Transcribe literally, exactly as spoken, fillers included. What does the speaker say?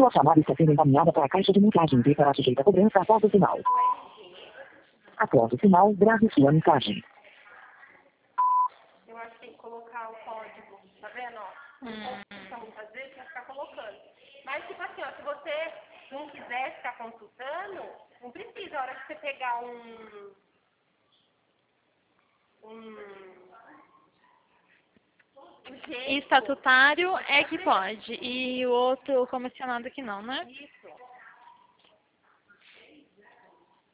Sua chamada está sendo encaminhada para a caixa de mensagem e será sujeita a cobrança após o sinal. Após o sinal, grave sua mensagem. Eu acho que tem que colocar o código, tá vendo? Ó? Hum. Então, muitas vezes vai ficar colocando. Mas, tipo assim, ó, se você não quiser ficar consultando, não precisa. A hora que você pegar um... um... um jeito, Estatutário é que pode. E o outro comissionado que não, né? isso.